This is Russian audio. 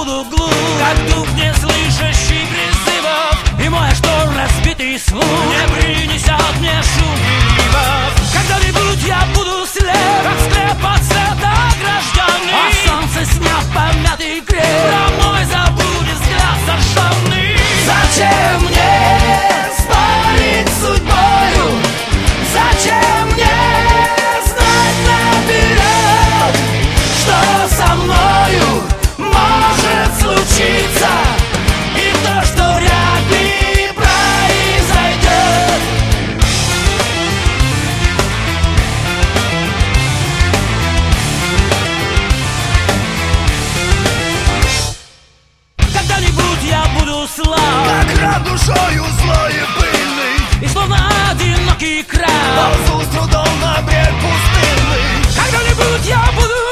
буду глуп, как дух, не слышащий призывов, и мой что разбитый слух не принесет мне шум переливов. Когда-нибудь я буду слеп, как склеп от света огражденный, а солнце, сняв помятый креп, про мой забудет взгляд сожженный. Зачем мне спорить с судьбою? Зачем мне знать наперед, что со мною может случиться, и то, что вряд ли произойдет? Когда-нибудь я буду слаб, как раб душою злой и пыльный, и словно одинокий краб ползу с трудом на брег пустынный. когда-нибудь я буду